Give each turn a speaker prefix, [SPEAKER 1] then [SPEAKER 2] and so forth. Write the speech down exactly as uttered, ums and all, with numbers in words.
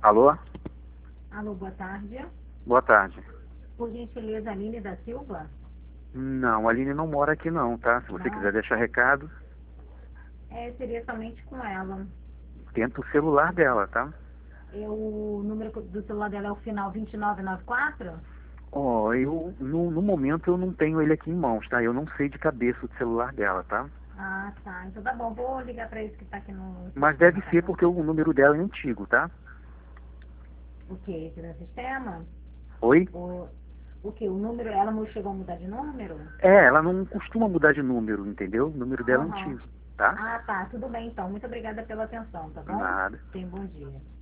[SPEAKER 1] Alô?
[SPEAKER 2] Alô, boa tarde.
[SPEAKER 1] Boa tarde.
[SPEAKER 2] Por gentileza, Aline da Silva?
[SPEAKER 1] Não, a Aline não mora aqui não, tá? Se você
[SPEAKER 2] Não.
[SPEAKER 1] quiser deixar recado,
[SPEAKER 2] É, seria somente com ela.
[SPEAKER 1] tenta o celular dela, tá?
[SPEAKER 2] Eu, o número do celular dela é o final vinte e nove noventa e quatro?
[SPEAKER 1] Ó, eu, no, no momento eu não tenho ele aqui em mãos, tá? Eu não sei de cabeça o celular dela, tá?
[SPEAKER 2] Ah, tá. Então tá bom. Vou ligar pra esse que tá aqui no
[SPEAKER 1] Mas
[SPEAKER 2] sistema,
[SPEAKER 1] deve
[SPEAKER 2] tá
[SPEAKER 1] ser
[SPEAKER 2] bom?
[SPEAKER 1] porque o número dela é antigo, tá?
[SPEAKER 2] O que? Aqui no sistema?
[SPEAKER 1] Oi?
[SPEAKER 2] O, o que? O número, ela não chegou a mudar de número?
[SPEAKER 1] É, ela não costuma mudar de número, entendeu? O número dela é
[SPEAKER 2] Aham.
[SPEAKER 1] antigo, tá?
[SPEAKER 2] Ah, tá. Tudo bem, então. Muito obrigada pela atenção, tá bom?
[SPEAKER 1] Nada.
[SPEAKER 2] Tenha um bom dia.